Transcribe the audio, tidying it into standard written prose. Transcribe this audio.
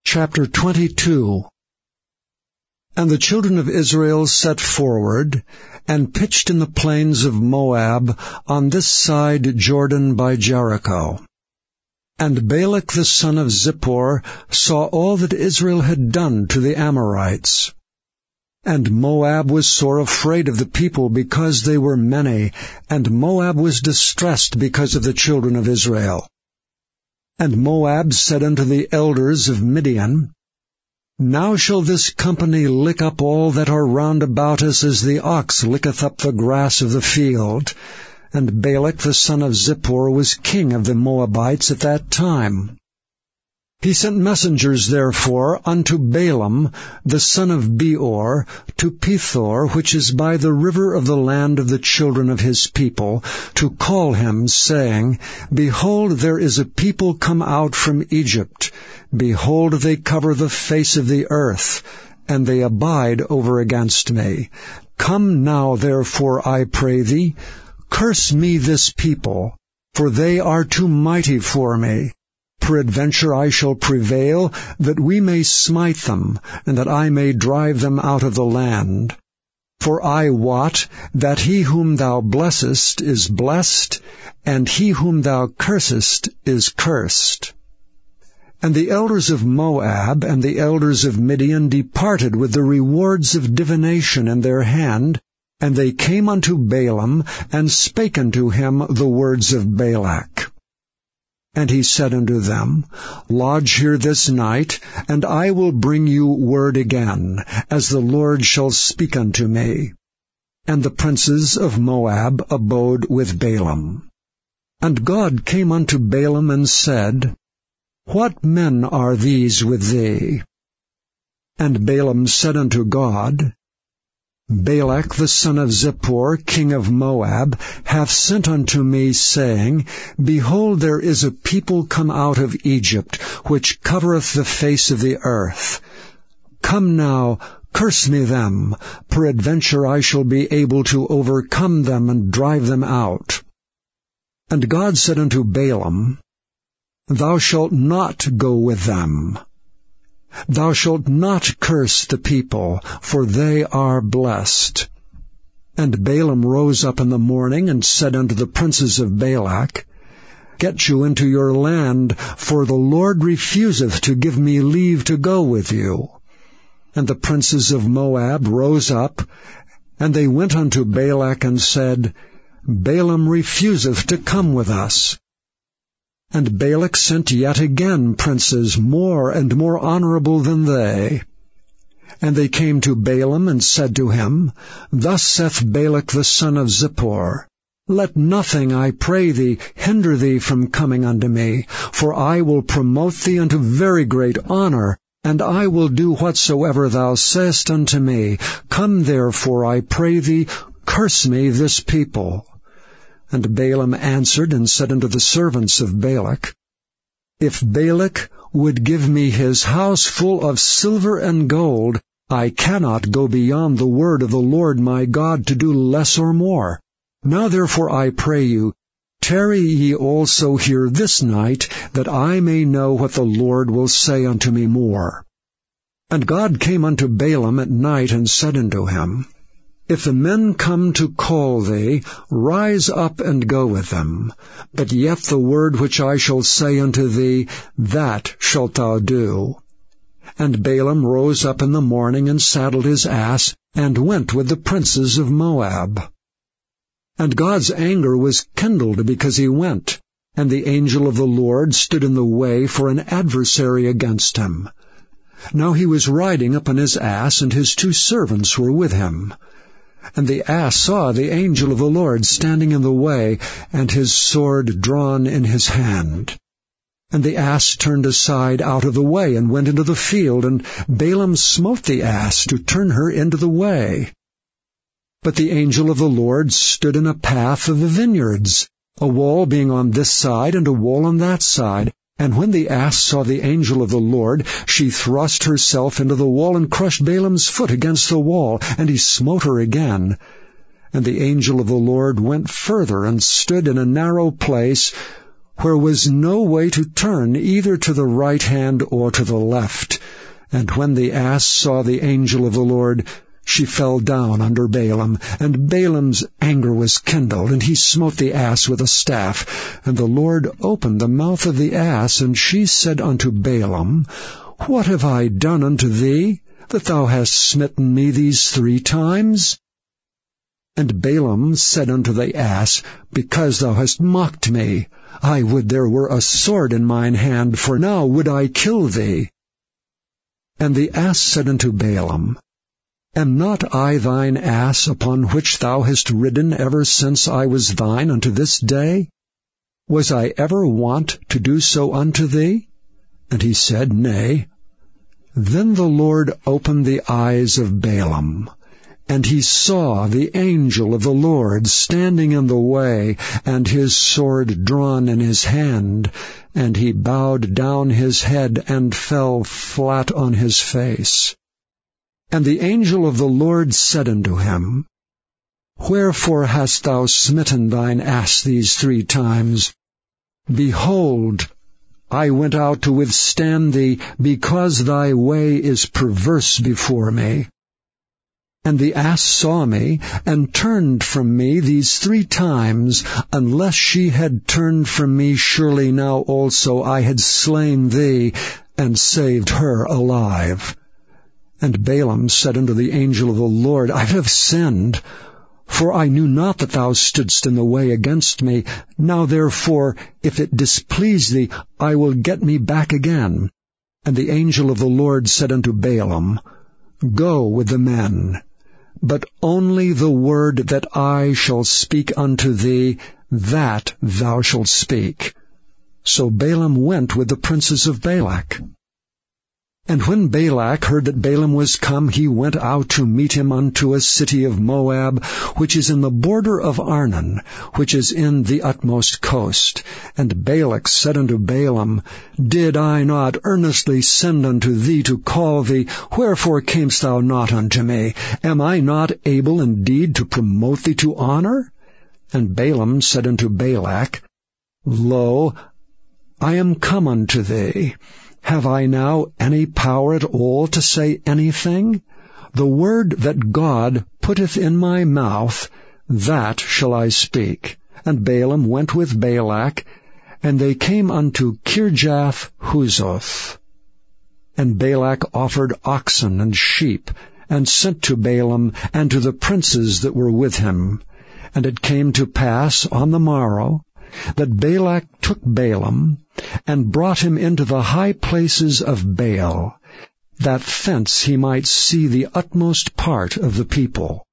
Chapter 22. And the children of Israel set forward, and pitched in the plains of Moab, on this side Jordan by Jericho. And Balak the son of Zippor saw all that Israel had done to the Amorites. And Moab was sore afraid of the people because they were many, and Moab was distressed because of the children of Israel. And Moab said unto the elders of Midian, Now shall this company lick up all that are round about us as the ox licketh up the grass of the field. And Balak the son of Zippor was king of the Moabites at that time. He sent messengers therefore unto Balaam the son of Beor to Pethor, which is by the river of the land of the children of his people, to call him, saying, Behold, there is a people come out from Egypt. Behold, they cover the face of the earth, and they abide over against me. Come now, therefore, I pray thee, curse me this people, for they are too mighty for me. Peradventure I shall prevail, that we may smite them, and that I may drive them out of the land. For I wot that he whom thou blessest is blessed, and he whom thou cursest is cursed. And the elders of Moab and the elders of Midian departed with the rewards of divination in their hand, and they came unto Balaam, and spake unto him the words of Balak. And he said unto them, Lodge here this night, and I will bring you word again, as the Lord shall speak unto me. And the princes of Moab abode with Balaam. And God came unto Balaam and said, What men are these with thee? And Balaam said unto God, Balak the son of Zippor, king of Moab, hath sent unto me, saying, Behold, there is a people come out of Egypt, which covereth the face of the earth. Come now, curse me them, peradventure I shall be able to overcome them and drive them out. And God said unto Balaam, Thou shalt not go with them. Thou shalt not curse the people, for they are blessed. And Balaam rose up in the morning, and said unto the princes of Balak, Get you into your land, for the Lord refuseth to give me leave to go with you. And the princes of Moab rose up, and they went unto Balak, and said, Balaam refuseth to come with us. And Balak sent yet again princes more and more honorable than they. And they came to Balaam and said to him, Thus saith Balak the son of Zippor, Let nothing, I pray thee, hinder thee from coming unto me, for I will promote thee unto very great honor, and I will do whatsoever thou sayest unto me. Come therefore, I pray thee, curse me this people. And Balaam answered and said unto the servants of Balak, If Balak would give me his house full of silver and gold, I cannot go beyond the word of the Lord my God to do less or more. Now therefore I pray you, tarry ye also here this night, that I may know what the Lord will say unto me more. And God came unto Balaam at night and said unto him, If the men come to call thee, rise up and go with them. But yet the word which I shall say unto thee, that shalt thou do. And Balaam rose up in the morning, and saddled his ass, and went with the princes of Moab. And God's anger was kindled because he went, and the angel of the Lord stood in the way for an adversary against him. Now he was riding upon his ass, and his 2 servants were with him. And the ass saw the angel of the Lord standing in the way, and his sword drawn in his hand. And the ass turned aside out of the way, and went into the field, and Balaam smote the ass to turn her into the way. But the angel of the Lord stood in a path of the vineyards, a wall being on this side, and a wall on that side. And when the ass saw the angel of the Lord, she thrust herself into the wall, and crushed Balaam's foot against the wall, and he smote her again. And the angel of the Lord went further, and stood in a narrow place, where was no way to turn either to the right hand or to the left. And when the ass saw the angel of the Lord, she fell down under Balaam, and Balaam's anger was kindled, and he smote the ass with a staff. And the Lord opened the mouth of the ass, and she said unto Balaam, What have I done unto thee, that thou hast smitten me these 3 times? And Balaam said unto the ass, Because thou hast mocked me, I would there were a sword in mine hand, for now would I kill thee. And the ass said unto Balaam, Am not I thine ass, upon which thou hast ridden ever since I was thine unto this day? Was I ever wont to do so unto thee? And he said, Nay. Then the Lord opened the eyes of Balaam, and he saw the angel of the Lord standing in the way, and his sword drawn in his hand, and he bowed down his head and fell flat on his face. And the angel of the Lord said unto him, Wherefore hast thou smitten thine ass these 3 times? Behold, I went out to withstand thee, because thy way is perverse before me. And the ass saw me, and turned from me these 3 times. Unless she had turned from me, surely now also I had slain thee, and saved her alive. And Balaam said unto the angel of the Lord, I have sinned, for I knew not that thou stoodst in the way against me. Now therefore, if it displease thee, I will get me back again. And the angel of the Lord said unto Balaam, Go with the men, but only the word that I shall speak unto thee, that thou shalt speak. So Balaam went with the princes of Balak. And when Balak heard that Balaam was come, he went out to meet him unto a city of Moab, which is in the border of Arnon, which is in the utmost coast. And Balak said unto Balaam, Did I not earnestly send unto thee to call thee? Wherefore camest thou not unto me? Am I not able indeed to promote thee to honor? And Balaam said unto Balak, Lo, I am come unto thee. Have I now any power at all to say anything? The word that God putteth in my mouth, that shall I speak. And Balaam went with Balak, and they came unto Kirjath-Huzoth. And Balak offered oxen and sheep, and sent to Balaam and to the princes that were with him. And it came to pass on the morrow, that Balak took Balaam, and brought him into the high places of Baal, that thence he might see the utmost part of the people.